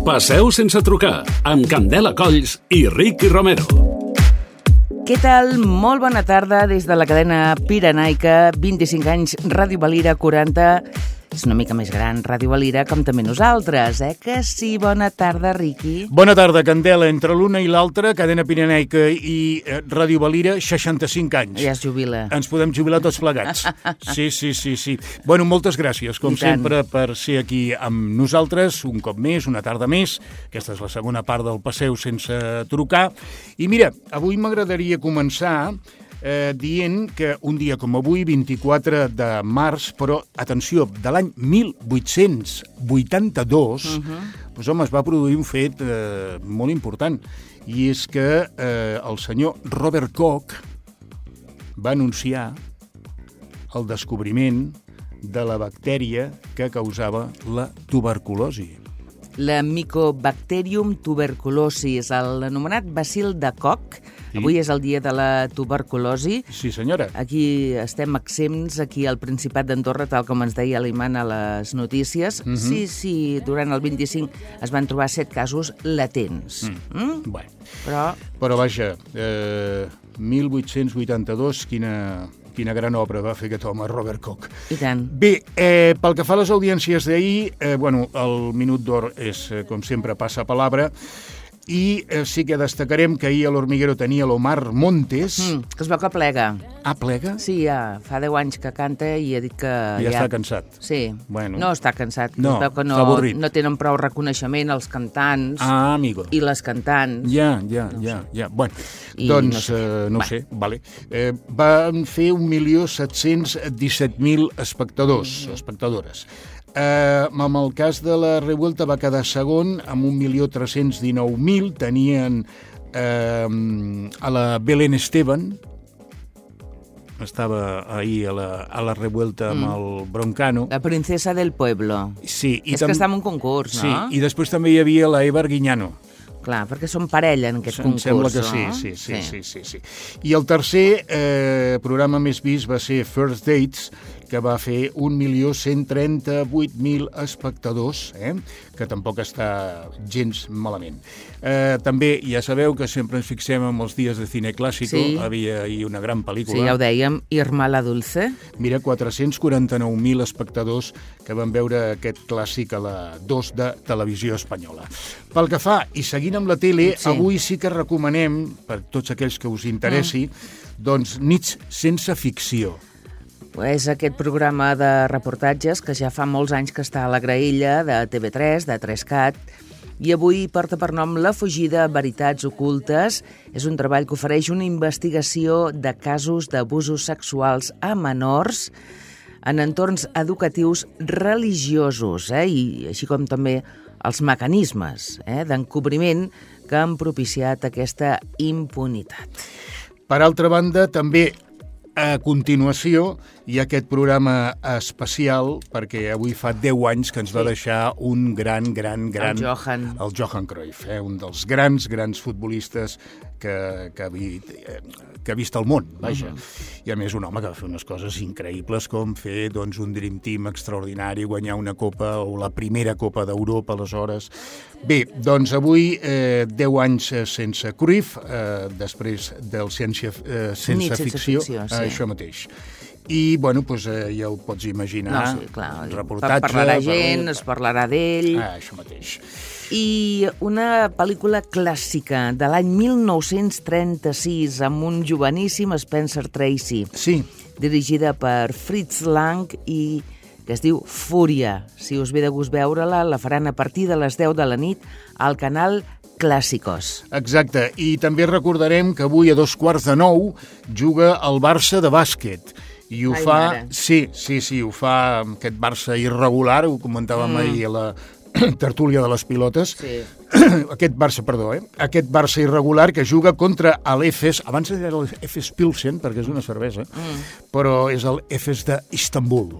Passeu sense trucar, amb Candela Colls i Ricky Romero. Què tal? Molt bona tarda des de la cadena pirenaica, 25 anys, Ràdio Valira, 40... És una mica més gran, Ràdio Valira, com també nosaltres, que sí? Bona tarda, Ricky. Bona tarda, Candela. Entre l'una i l'altra, cadena pirenaica i Ràdio Valira, 65 anys. Ja es jubila. Ens podem jubilar tots plegats. Sí. Bueno, moltes gràcies, com sempre, per ser aquí amb nosaltres, un cop més, una tarda més. Aquesta és la segona part del Passeu sense trucar. I mira, avui m'agradaria començar dient que un dia com avui, 24 de març, però, atenció, de l'any 1882, doncs, home, es va produir un fet molt important, i és que el senyor Robert Koch va anunciar el descobriment de la bactèria que causava la tuberculosi. La Mycobacterium tuberculosis, l'anomenat bacil de Koch. Sí. Avui és el dia de la tuberculosi. Sí, senyora. Aquí estem exempts, aquí al Principat d'Andorra, tal com ens deia l'Iman a les notícies. Sí, durant el 25 es van trobar 7 casos latents. Bueno. Però vaja, 1882, quina gran obra va fer aquest home, Robert Koch. I tant. Bé, pel que fa a les audiències d'ahir, el Minut d'Or és, com sempre, passa palabra, i sí que destacarem que ahir a l'Hormiguero tenia l'Omar Montes. Que es veu que plega. Ah, plega? Sí, ja fa 10 anys que canta i ha dit que... Ja està cansat. Sí. Bueno. No està cansat. No, es veu que està avorrit. No tenen prou reconeixement els cantants. Ah, amigo. I les cantants. Ja. Bueno, doncs, no sé, vale. Van fer 1.717.000 espectadores. Amb el cas de la Revuelta va quedar segon amb 1.319.000. Tenien a la Belén Esteban, estava ahir a la Revuelta amb el Broncano. La princesa del pueblo. Sí. És que està en un concurs, no? Sí, i després també hi havia la Eva Arguiñano. Clar, perquè són parella en aquest concurs, sembla que no? Sí. I el tercer programa més vist va ser First Dates, que va fer 1.138.000 espectadors, que tampoc està gens malament. També ja sabeu que sempre ens fixem en els dies de cine clàssico. Sí. Havia ahir una gran pel·lícula. Sí, ja ho dèiem, Irma la Dulce. Mira, 449.000 espectadors que van veure aquest clàssic a la 2 de Televisió Espanyola. Pel que fa, i seguint amb la tele, avui sí que recomanem, per tots aquells que us interessi, doncs Nits sense ficció. És aquest programa de reportatges que ja fa molts anys que està a la graella de TV3, de 3CAT, i avui porta per nom La fugida, veritats ocultes. És un treball que ofereix una investigació de casos d'abusos sexuals a menors en entorns educatius religiosos, i així com també els mecanismes d'encobriment que han propiciat aquesta impunitat. Per altra banda, també a continuació hi ha aquest programa especial, perquè avui fa 10 anys que ens va deixar un gran... El Johan Cruyff, un dels grans futbolistes que ha vist el món, vaja. I a més un home que va fer unes coses increïbles, com fer un Dream Team extraordinari, guanyar una copa, o la primera Copa d'Europa, aleshores. Bé, doncs avui 10 anys sense Cruyff, després del sense ficció, això mateix. I, doncs, ja ho pots imaginar. No, sí, clar. Reportatge... Parlarà gent, es parlarà d'ell... Això mateix. I una pel·lícula clàssica de l'any 1936 amb un joveníssim Spencer Tracy. Sí. Dirigida per Fritz Lang i que es diu Fúria. Si us ve de gust veure-la, la faran a partir de les 10 de la nit al canal Clàssicos. Exacte. I també recordarem que avui a 8:45 juga el Barça de bàsquet. I ho fa... Sí, ho fa aquest Barça irregular, ho comentàvem ahir a la tertúlia de les pilotes. Sí. Aquest Barça irregular que juga contra l'Efes, abans era l'Efes Pilsen, perquè és una cervesa, però és l'Efes d'Istanbul.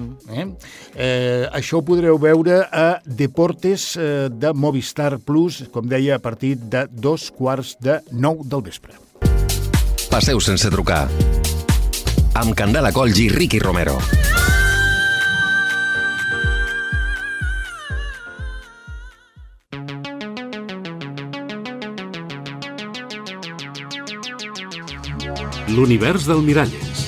Això ho podreu veure a Deportes de Movistar Plus, com deia, a partir de 8:45 del vespre. Passeu sense trucar. Amb Candela Colls i Ricky Romero. l'univers del Miralles.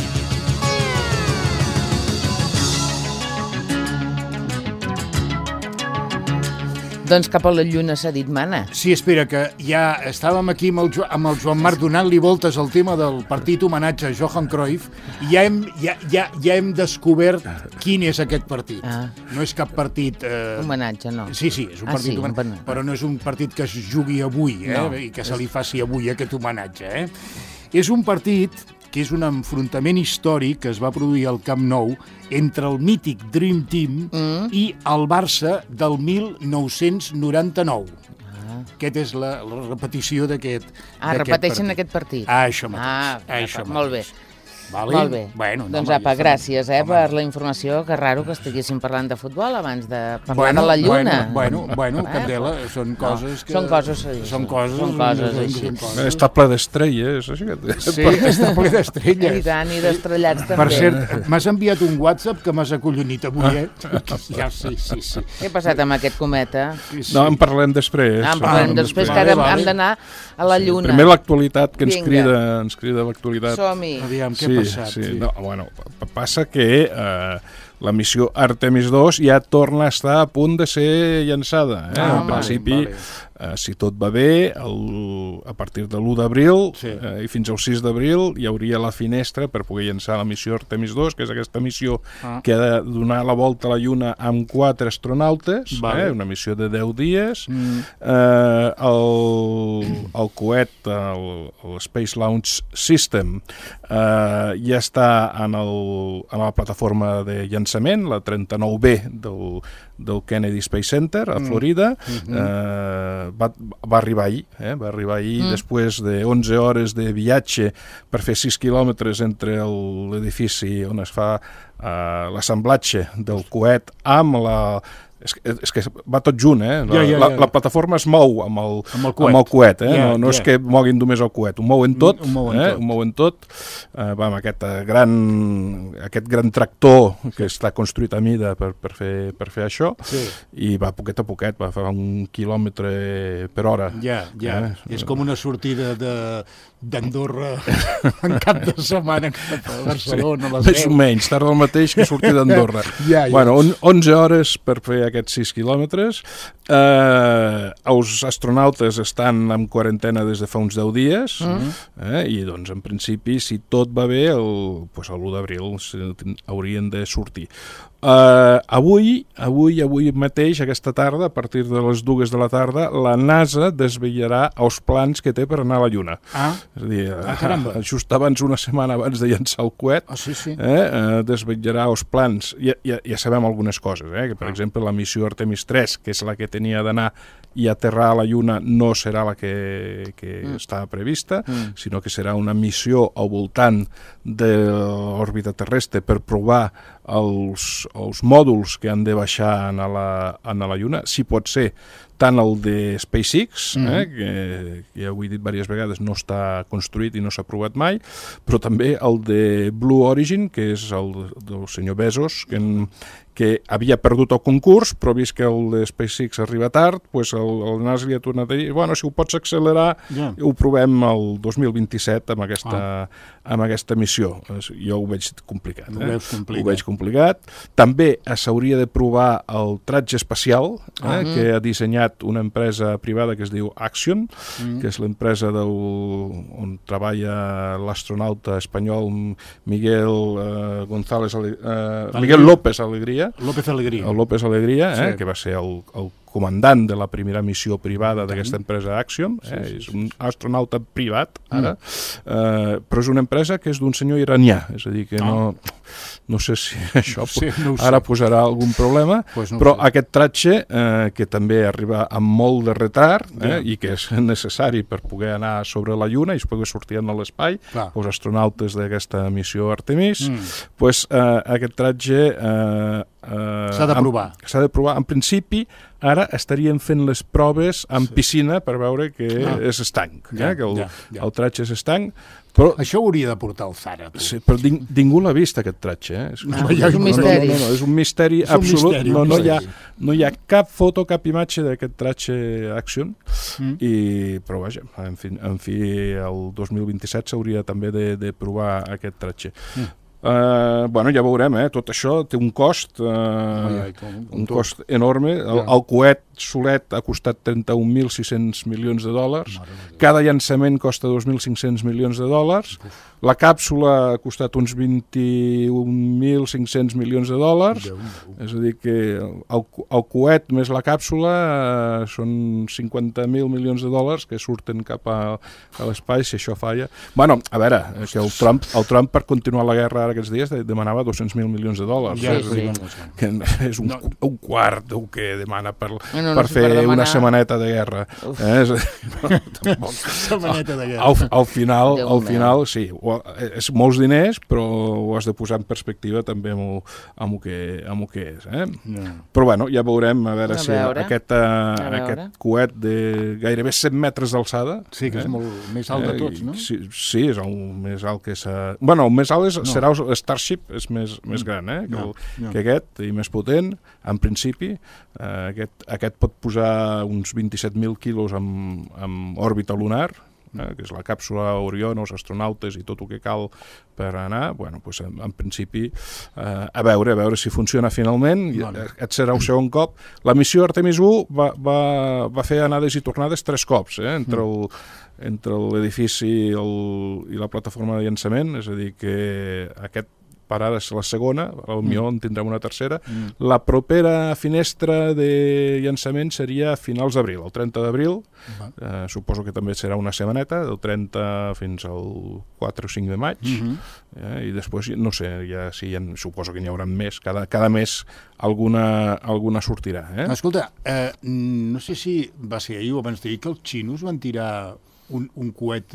Doncs cap a la lluna s'ha dit mana. Sí, espera, que ja estàvem aquí amb el Joan Marc donant-li voltes al tema del partit homenatge a Johan Cruyff i ja hem descobert quin és aquest partit. No és cap partit... Homenatge, no. Sí, és un partit homenatge, però no és un partit que es jugui avui, i que se li faci avui aquest homenatge. És un partit que és un enfrontament històric que es va produir al Camp Nou entre el mític Dream Team i el Barça del 1999. Aquesta és la repetició d'aquest partit. Repeteixen aquest partit. Això mateix. Molt bé. Vale? Molt bé. Bueno, doncs apa, gràcies per la informació. Que raro que estiguéssim parlant de futbol abans de parlar de la lluna. Bueno, Candela, són coses que... Són coses així. Està ple d'estrelles, això. Sí, està ple d'estrelles. I tant, i d'estrellats també. Per cert, m'has enviat un WhatsApp que m'has acollonit avui, Ja, sí. Què ha passat amb aquest cometa? No, en parlem després. En parlem després, que ara hem d'anar a la lluna. Primer l'actualitat, que ens crida l'actualitat. Som-hi. Aviam, què ha passat? Sí. No, bueno, passa que la missió Artemis 2 ja torna a estar a punt de ser llançada. En principi, si tot va bé, a partir de l'1 d'abril i fins al 6 d'abril hi hauria la finestra per poder llançar la missió Artemis 2, que és aquesta missió que ha de donar la volta a la Lluna amb 4 astronautes, una missió de 10 dies. El coet, el Space Launch System, ja està en la plataforma de llançament, la 39B del Kennedy Space Center, a Florida. Va arribar ahir, després de 11 hores de viatge per fer 6 quilòmetres entre l'edifici on es fa l'assemblatge del coet amb la... És que va tot junt, La plataforma es mou amb el coet, no és que moguin només el coet, ho mouen tot, amb aquest gran tractor que està construït a mida per fer això, i va poquet a poquet, va fer 1 quilòmetre per hora. És com una sortida d'Andorra en cap de setmana a Barcelona, a les 10. Més o menys, tarda el mateix que sortir d'Andorra. Bueno, 11 hores per fer aquests 6 quilòmetres. Els astronautes estan en quarantena des de fa uns 10 dies, i doncs en principi, si tot va bé, l'1 d'abril haurien de sortir. Avui mateix, aquesta tarda, a partir de les 2 de la tarda, la NASA desvetllarà els plans que té per anar a la Lluna. És a dir, just abans, una setmana abans de llançar el coet, desvetllarà els plans. Ja sabem algunes coses, que per exemple la missió Artemis 3, que és la que tenia d'anar i aterrar a la Lluna, no serà la que estava prevista, sinó que serà una missió al voltant de l'òrbita terrestre per provar els mòduls que han de baixar a la Lluna, si pot ser tant el de SpaceX, que ja ho he dit diverses vegades, no està construït i no s'ha provat mai, però també el de Blue Origin, que és el del senyor Bezos, que havia perdut el concurs, però vist que el de SpaceX arriba tard, doncs el NASA li ha tornat a dir, bueno, si ho pots accelerar, ho provem el 2027 amb aquesta missió. Jo ho veig complicat. Ho veig complicat. També s'hauria de provar el tratge espacial, que ha dissenyat una empresa privada que es diu Axion, que és l'empresa on treballa l'astronauta espanyol Miguel López Alegría, que va ser el comandant de la primera missió privada d'aquesta empresa Axiom, és un astronauta privat ara, però és una empresa que és d'un senyor iranià, és a dir, que no sé si això ara posarà algun problema, però aquest tratge, que també arriba amb molt de retard i que és necessari per poder anar sobre la Lluna i poder sortir a l'espai, els astronautes d'aquesta missió Artemis, aquest tratge S'ha de provar. S'ha de provar. En principi, ara estaríem fent les proves en piscina per veure que és estanc, que el tratge és estanc. Però això ho hauria de portar el Zara. Sí, però ningú l'ha vist, aquest tratge. És un misteri. No, és un misteri absolut. No hi ha cap foto, cap imatge d'aquest tratge Action. Però vaja, en fi, el 2027 s'hauria també de provar aquest tratge. Ja veurem, tot això té un cost, un cost enorme. El coet solet ha costat 31.600 milions de dòlars, cada llançament costa 2.500 milions de dòlars, la càpsula ha costat uns 21.500 milions de dòlars, és a dir que el coet més la càpsula són 50.000 milions de dòlars que surten cap a l'espai si això falla. Bueno, a veure, que el Trump per continuar la guerra aquests dies demanava 200.000 milions de dòlars. Que és un quart del que demana per fer una setmaneta de guerra. Setmaneta de guerra. Al final, sí, és molts diners, però ho has de posar en perspectiva també amb el que és. Però bueno, ja veurem a veure si aquest coet de gairebé 100 metres d'alçada... Sí, que és molt més alt de tots, no? Sí, és el més alt que s'ha... Bueno, el més alt serà el Starship, és més gran que aquest, i més potent, en principi. Aquest pot posar uns 27.000 quilos en òrbita lunar, que és la càpsula Orion, els astronautes i tot el que cal per anar. En principi, a veure si funciona finalment. Aquest serà el segon cop. La missió Artemis 1 va fer anades i tornades 3 cops, entre l'edifici i la plataforma de llançament, és a dir, que aquest parada és la segona, potser en tindrem una tercera. La propera finestra de llançament seria a finals d'abril, el 30 d'abril. Suposo que també serà una setmaneta, del 30 fins al 4 o 5 de maig. I després, no sé, suposo que n'hi haurà més. Cada mes alguna sortirà. Escolta, no sé si va ser ahir o abans d'ahir que els xinos van tirar un coet...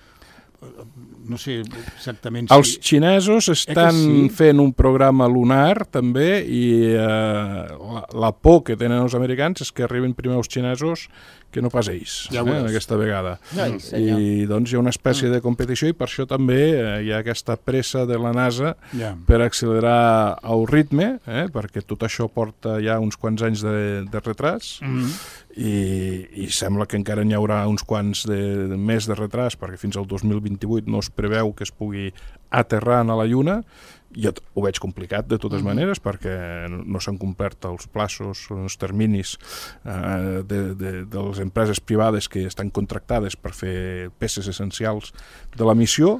no sé exactament si... Els xinesos estan fent un programa lunar també i la por que tenen els americans és que arribin primer els xinesos que no pas ells, aquesta vegada. I doncs hi ha una espècie de competició i per això també hi ha aquesta pressa de la NASA per accelerar el ritme, perquè tot això porta ja uns quants anys de retras i sembla que encara n'hi haurà uns quants més de retras perquè fins al 2028 no es preveu que es pugui aterrar a la Lluna. Jo ho veig complicat de totes maneres perquè no s'han complert els plaços, els terminis de les empreses privades que estan contractades per fer peces essencials de la missió.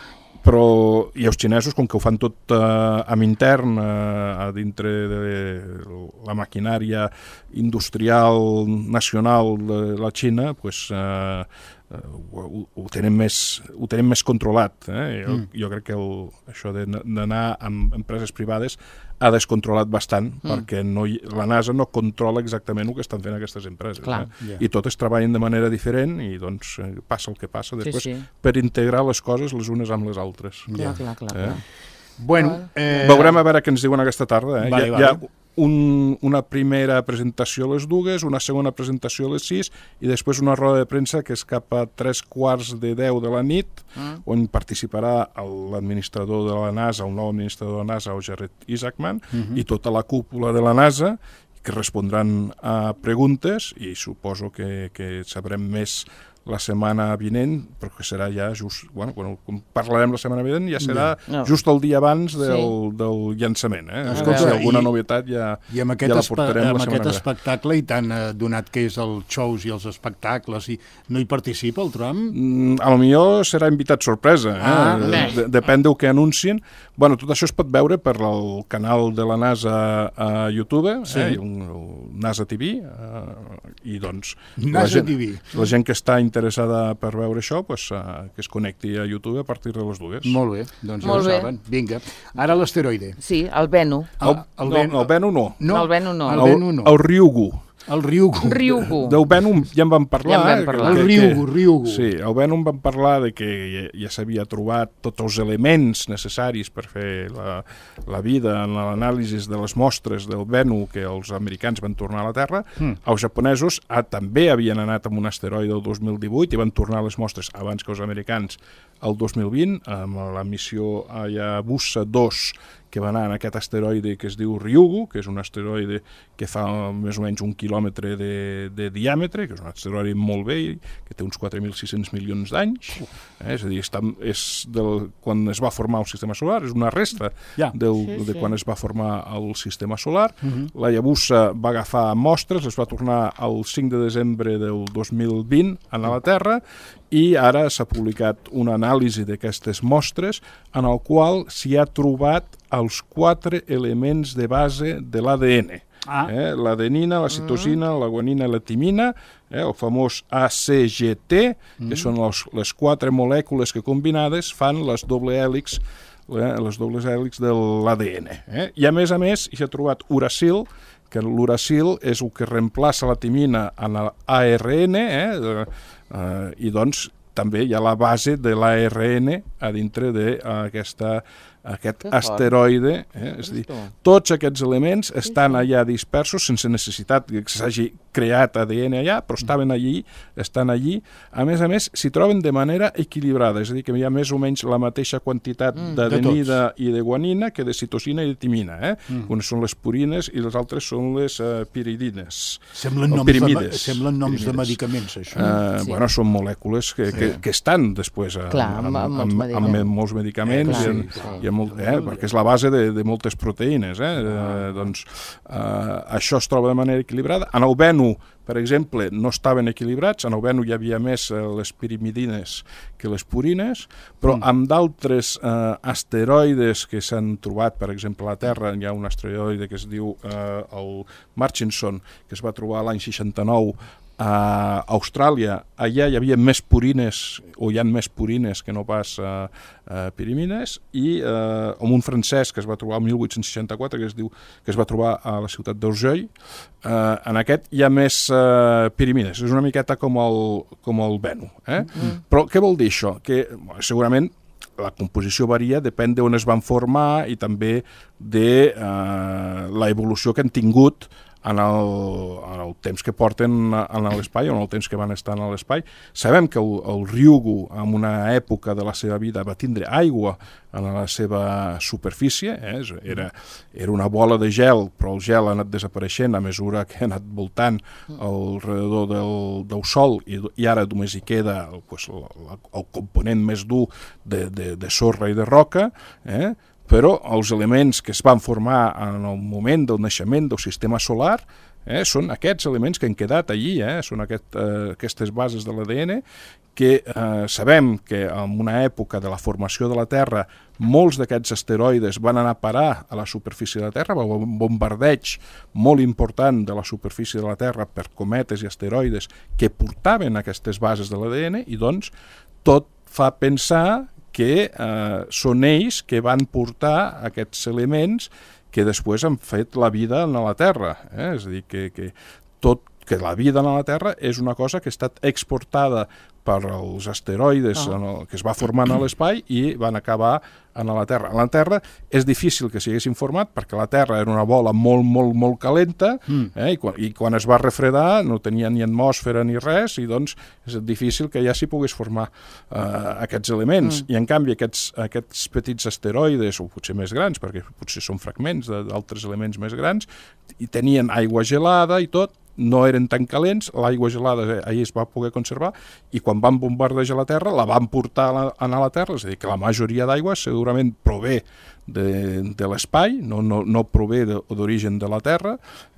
I els xinesos, com que ho fan tot amb intern a dintre de la maquinària industrial nacional de la Xina, ho tenen més controlat. Jo crec que això d'anar amb empreses privades ha descontrolat bastant perquè la NASA no controla exactament el que estan fent aquestes empreses. I totes treballen de manera diferent i doncs passa el que passa després per integrar les coses les unes amb les altres. Veurem a veure què ens diuen aquesta tarda. Hi ha una primera presentació a les 2, una segona presentació a les 6 i després una roda de premsa que és cap a 3:15 de la nit on participarà l'administrador de la NASA, el nou administrador de la NASA, el Jared Isaacman, i tota la cúpula de la NASA que respondran a preguntes i suposo que sabrem més la setmana vinent, però que serà ja just... Quan parlarem la setmana vinent ja serà just el dia abans del llançament. Si alguna novetat ja la portarem la setmana vinent. I amb aquest espectacle, i tant donat que és els shows i els espectacles, no hi participa el Trump? A lo millor serà invitat sorpresa. Depèn del que anuncien. Tot això es pot veure per el canal de la NASA a YouTube, NASA TV, i doncs la gent que està interessada per veure això, que es connecti a YouTube a partir de les 2. Molt bé, doncs ja ho saben. Vinga. Ara l'asteroide. Sí, el Bennu. El Bennu no. El Bennu no. El Ryugu. El Ryugu. Del Vènum ja en vam parlar. El Ryugu. Sí, el Vènum vam parlar de que ja s'havia trobat tots els elements necessaris per fer la vida en l'anàlisi de les mostres del Vènum que els americans van tornar a la Terra. Els japonesos també havien anat amb un asteroide el 2018 i van tornar les mostres abans que els americans el 2020, amb la missió Hayabusa 2, que va anar en aquest asteroide que es diu Ryugu, que és un asteroide que fa més o menys 1 quilòmetre de diàmetre, que és un asteroide molt vell, que té uns 4.600 milions d'anys. És a dir, quan es va formar el sistema solar, és una resta de quan es va formar el sistema solar. La Hayabusa va agafar mostres, es va tornar el 5 de desembre del 2020 a la Terra, i ara s'ha publicat una anàlisi d'aquestes mostres en el qual s'hi ha trobat els 4 elements de base de l'ADN. L'adenina, la citosina, la guanina i la timina, el famós ACGT, que són les 4 molècules que combinades fan les dobles hèlix de l'ADN. I a més s'hi ha trobat uracil, que l'uracil és el que reemplaça la timina en l'ARN, i doncs també hi ha la base de l'ARN a dintre d'aquest asteroide. És a dir, tots aquests elements estan allà dispersos sense necessitat que s'hagi creat ADN allà, però estan allí. A més, s'hi troben de manera equilibrada, és a dir, que hi ha més o menys la mateixa quantitat d'adenina i de guanina que de citosina i de timina. Unes són les purines i les altres són les piridines. Semblen noms de medicaments, això. Bueno, són molècules que estan després amb molts medicaments perquè és la base de moltes proteïnes. Doncs això es troba de manera equilibrada. En el Vènum, per exemple, no estaven equilibrats. En el Vènum hi havia més les pirimidines que les purines, però amb d'altres asteroides que s'han trobat, per exemple, a la Terra, hi ha un asteroide que es diu el Murchison, que es va trobar l'any 69 a Austràlia. Allà hi havia més purines, o hi ha més purines que no pas pirimines, i amb un francès que es va trobar el 1864, que es va trobar a la ciutat d'Urgell, en aquest hi ha més pirimines. És una miqueta com el Vènum. Però què vol dir això? Que segurament la composició varia, depèn d'on es van formar i també de l'evolució que han tingut en el temps que porten a l'espai o en el temps que van estar a l'espai. Sabem que el Ryugu, en una època de la seva vida, va tindre aigua en la seva superfície. Era una bola de gel, però el gel ha anat desapareixent a mesura que ha anat voltant alrededor del Sol, i ara només hi queda el component més dur de sorra i de roca, però els elements que es van formar en el moment del naixement del sistema solar són aquests elements que han quedat allí, són aquestes bases de l'ADN que sabem que en una època de la formació de la Terra molts d'aquests asteroides van anar a parar a la superfície de la Terra, va haver un bombardeig molt important de la superfície de la Terra per cometes i asteroides que portaven aquestes bases de l'ADN, i doncs tot fa pensar que són ells que van portar aquests elements que després han fet la vida a la Terra. És a dir, que la vida a la Terra és una cosa que ha estat exportada per als asteroides que es va formant a l'espai i van acabar a la Terra. A la Terra és difícil que s'haguessin format perquè la Terra era una bola molt, molt, molt calenta, i quan es va refredar no tenia ni atmosfera ni res, i doncs és difícil que ja s'hi pogués formar aquests elements. I en canvi aquests petits asteroides, o potser més grans, perquè potser són fragments d'altres elements més grans, i tenien aigua gelada i tot, no eren tan calents, l'aigua gelada ahir es va poder conservar, i quan van bombardejar la Terra la van portar a la Terra, és a dir, que la majoria d'aigua segurament prové de l'espai, no prové d'origen de la Terra,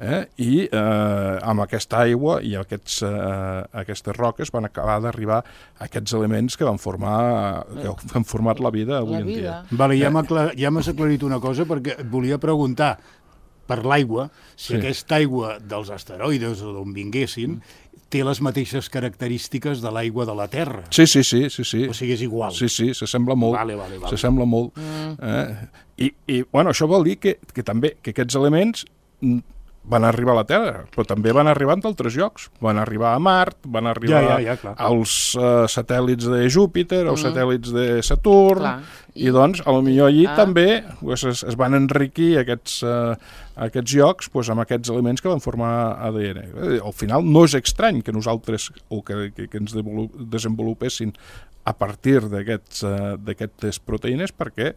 i amb aquesta aigua i aquestes roques van acabar d'arribar aquests elements que han format la vida avui en dia. Vale, ja m'has aclarit una cosa, perquè et volia preguntar per l'aigua, si aquesta aigua dels asteroides o d'on vinguessin té les mateixes característiques de l'aigua de la Terra. Sí. O sigui, és igual. Sí, s'assembla molt. Vale. S'assembla molt. I bueno, això vol dir que també que aquests elements van arribar a la Terra, però també van arribar a altres llocs. Van arribar a Mart, van arribar als satèl·lits de Júpiter, als satèl·lits de Saturn, i doncs, potser allí també es van enriquir aquests llocs amb aquests elements que van formar ADN. Al final no és estrany que nosaltres, o que ens desenvolupessin a partir d'aquestes proteïnes, perquè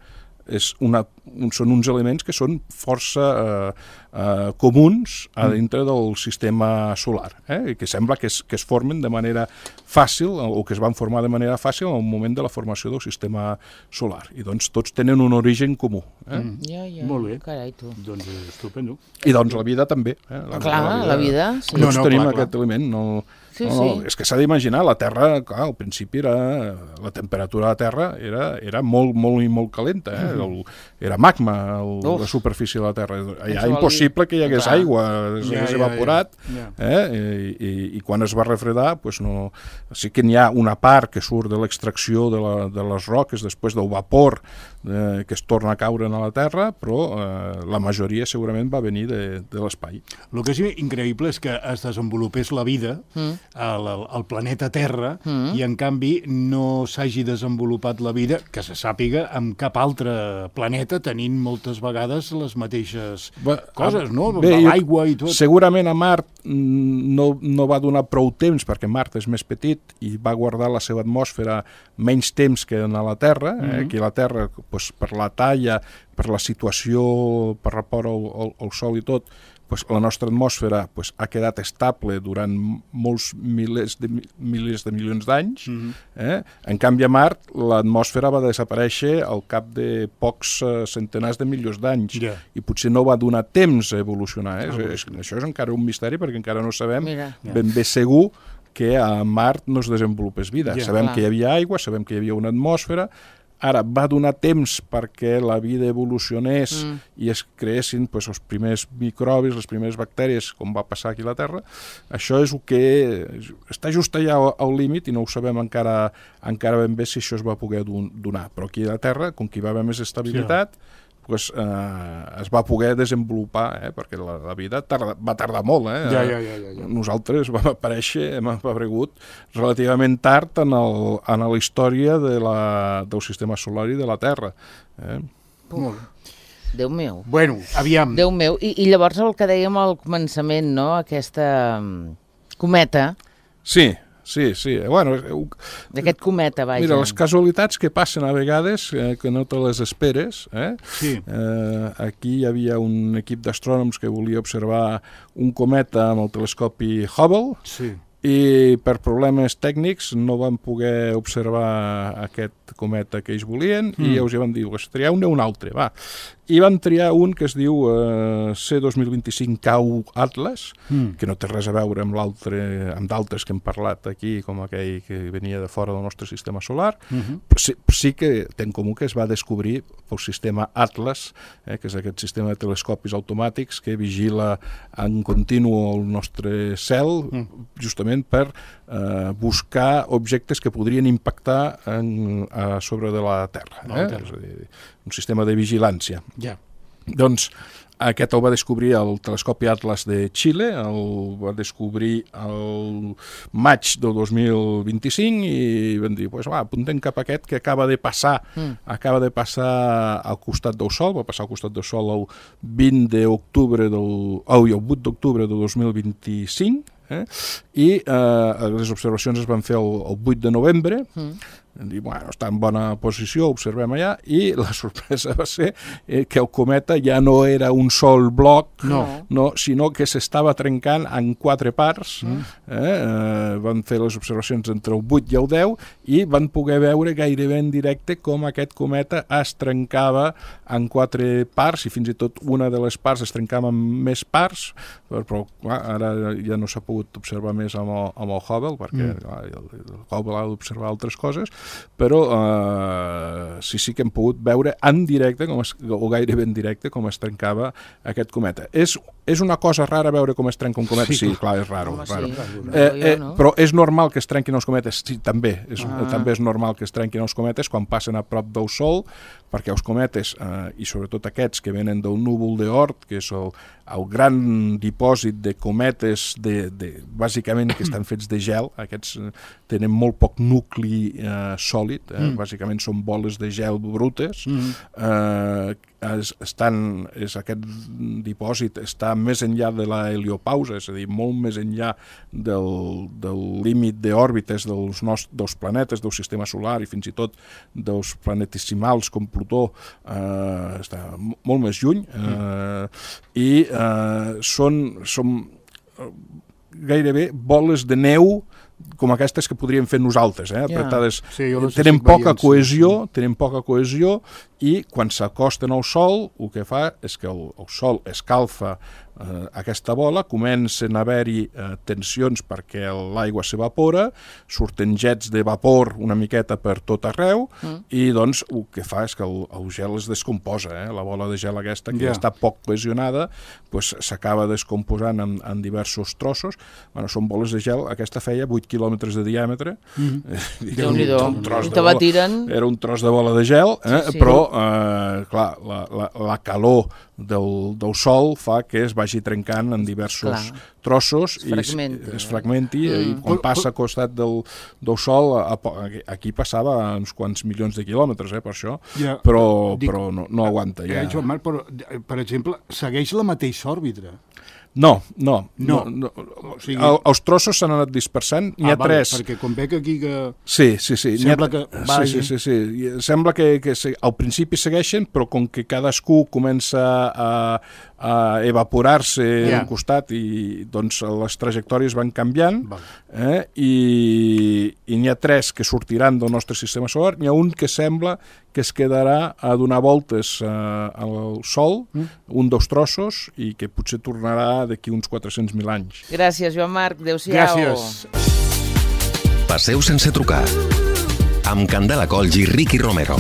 són uns elements que són força comuns a dintre del sistema solar, i que sembla que es formen de manera fàcil, o que es van formar de manera fàcil en el moment de la formació del sistema solar. I doncs tots tenen un origen comú. Molt bé. Carai, tu. Doncs estupendo. I doncs la vida també. La vida, sí. Tots tenim aquest element, no... Sí. És que s'ha d'imaginar, la Terra, clar, al principi la temperatura de la Terra era molt, molt i molt calenta, era magma la superfície de la Terra. Allà impossible que hi hagués aigua, s'hagués evaporat, i quan es va refredar, sí que n'hi ha una part que surt de l'extracció de les roques després del vapor que es torna a caure a la Terra, però la majoria segurament va venir de l'espai. El que és increïble és que es desenvolupés la vida al planeta Terra i en canvi no s'hagi desenvolupat la vida, que se sàpiga, en cap altre planeta, tenint moltes vegades les mateixes coses, no? L'aigua i tot. Segurament a Mart no va donar prou temps, perquè Mart és més petit i va guardar la seva atmosfera menys temps que a la Terra. Aquí a la Terra, per la talla, per la situació, per rapport al Sol i tot, la nostra atmosfera ha quedat estable durant molts milers de milions d'anys. En canvi, a Mart, l'atmosfera va desaparèixer al cap de pocs centenars de milions d'anys i potser no va donar temps a evolucionar. Això és encara un misteri perquè encara no sabem ben bé segur que a Mart no es desenvolupés vida. Sabem que hi havia aigua, sabem que hi havia una atmosfera. Ara, va donar temps perquè la vida evolucionés i es creessin els primers microbis, les primeres bactèries, com va passar aquí a la Terra. Això és el que està just allà al límit i no ho sabem encara ben bé si això es va poder donar. Però aquí a la Terra, com que hi va haver més estabilitat, es va poder desenvolupar, perquè la vida va tardar molt. Nosaltres vam aparèixer, hem aparegut relativament tard en la història del sistema solar i de la Terra. Déu meu. Bueno, aviam. Déu meu. I llavors el que dèiem al començament, no?, aquesta cometa. Sí. Bueno, d'aquest cometa, vaja. Mira, les casualitats que passen a vegades, que no te les esperes. Aquí hi havia un equip d'astrònoms que volia observar un cometa amb el telescopi Hubble, i per problemes tècnics no van poder observar aquest cometa que ells volien i els van dir, trieu-ne un altre, va. I van triar un que es diu C2025 KU Atlas, que no té res a veure amb d'altres que hem parlat aquí, com aquell que venia de fora del nostre sistema solar, però sí que té en comú que es va descobrir pel sistema Atlas, que és aquest sistema de telescopis automàtics que vigila en continu el nostre cel, justament per buscar objectes que podrien impactar sobre de la Terra. És a dir, un sistema de vigilància. Doncs aquest el va descobrir el telescopi Atlas de Xile, el va descobrir el maig del 2025 i van dir, apuntem cap a aquest que acaba de passar al costat del Sol, va passar al costat del Sol el 20 d'octubre el 8 d'octubre del 2025, i les observacions es van fer el 8 de novembre. Vam dir, està en bona posició, observem allà, i la sorpresa va ser que el cometa ja no era un sol bloc, sinó que s'estava trencant en 4 parts. Van fer les observacions entre el 8 i el 10 i van poder veure gairebé en directe com aquest cometa es trencava en 4 parts, i fins i tot una de les parts es trencava en més parts, però ara ja no s'ha pogut observar més amb el Hubble, perquè el Hubble ha d'observar altres coses, però sí que hem pogut veure en directe, o gairebé en directe, com es trencava aquest cometa. És és una cosa rara veure com es trenca un cometa? Sí, clar, és raro. Però és normal que es trenquin els cometes? Sí, també és normal que es trenquin els cometes quan passen a prop del Sol, perquè els cometes, i sobretot aquests que venen del núvol d'Oort, que és el gran dipòsit de cometes bàsicament que estan fets de gel, aquests tenen molt poc nucli sòlid, bàsicament són boles de gel brutes, aquest dipòsit està més enllà de la heliopausa, és a dir, molt més enllà del límit d'òrbites dels planetes del sistema solar i fins i tot dels planetesimals com Plutó, està molt més lluny, i són gairebé boles de neu com aquestes que podríem fer nosaltres, apretades. Tenen poca cohesió i quan s'acosten al Sol el que fa és que el Sol escalfa aquesta bola, comencen a haver-hi tensions perquè l'aigua s'evapora, surten jets de vapor una miqueta per tot arreu i doncs el que fa és que el gel es descomposa, la bola de gel aquesta que està poc cohesionada s'acaba descomposant en diversos trossos. Són boles de gel, aquesta feia 8 quilòmetres de diàmetre, era un tros de bola de gel, però clar, la calor del Sol fa que es vagi trencant en diversos trossos i es fragmenti i quan passa al costat del Sol, aquí passava uns quants milions de quilòmetres, per això, però no aguanta. Joan Marc, però, per exemple, segueix la mateixa òrbita? No. Els trossos s'han anat dispersant. N'hi ha tres. Perquè com veig aquí que... Sí. Sembla que vagi. Sí. Sembla que al principi segueixen, però com que cadascú comença a evaporar-se a un costat i doncs les trajectòries van canviant, i n'hi ha tres que sortiran del nostre sistema solar, n'hi ha un que sembla que es quedarà a donar voltes al Sol, un dels trossos, i que potser tornarà d'aquí uns 400.000 anys. Gràcies, Joan Marc. Adéu-siau. Gràcies. Passeu sense trucar. Amb Candela Colls i Ricky Romero.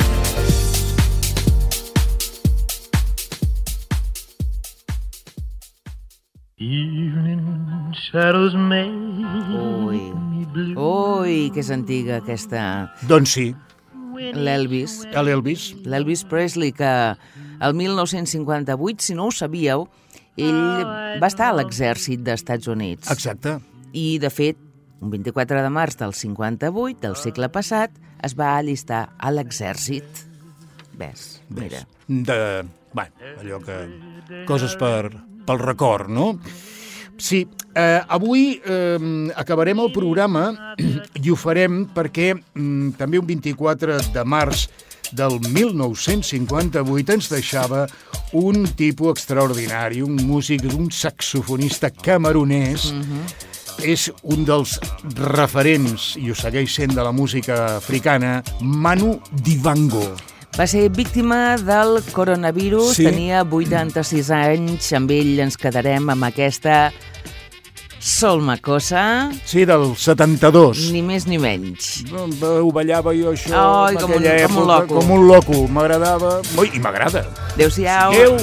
Ui, que és antiga aquesta... Doncs sí. L'Elvis. L'Elvis Presley, que el 1958, si no ho sabíeu, ell va estar a l'exèrcit dels Estats Units. Exacte. I, de fet, un 24 de març del 58, del segle passat, es va allistar a l'exèrcit. Ves, mira. Allò que... Coses pel record, no? Sí, avui acabarem el programa i ho farem perquè també un 24 de març del 1958 ens deixava un tipus extraordinari, un músic, un saxofonista camerunès. És un dels referents, i ho segueix sent, de la música africana, Manu Dibango. Va ser víctima del coronavirus, tenia 86 anys, amb ell ens quedarem amb aquesta Sol Makossa. Sí, del 72. Ni més ni menys. Ho ballava jo això en aquella època, com un loco. M'agradava, i m'agrada. Adéu-siau. Adéu.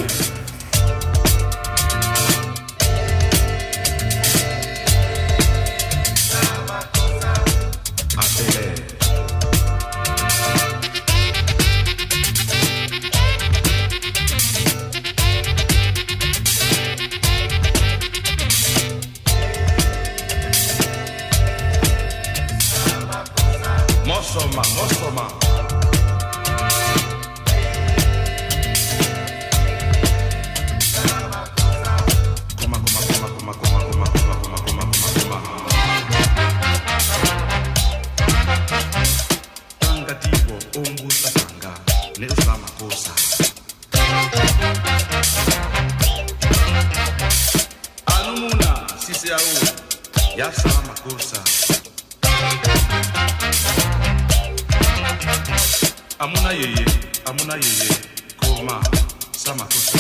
Amuna yeye, koma, sama kosa.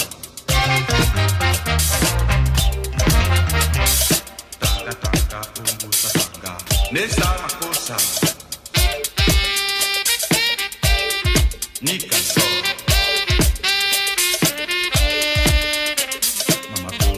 Tanga, umbusa tanga, ne sama kosa. Nika so. Mama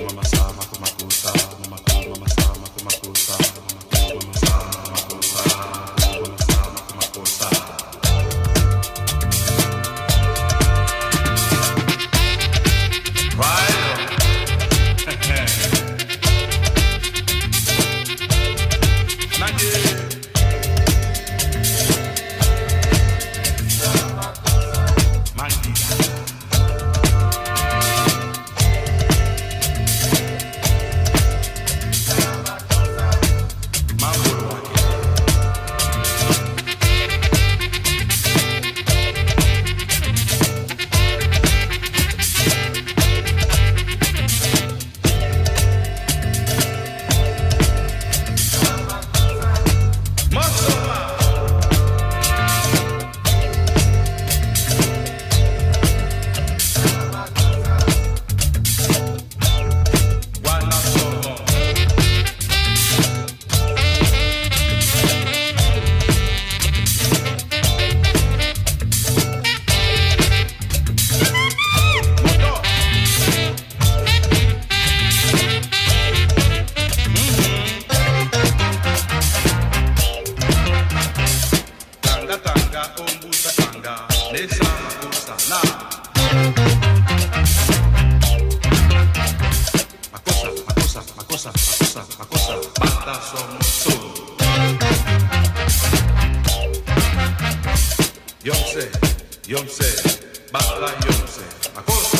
Beyoncé, bala Beyoncé, a cosa.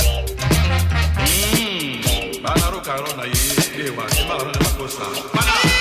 Bana roka rona ye, ewa, se bala rona ma cosa. Bana.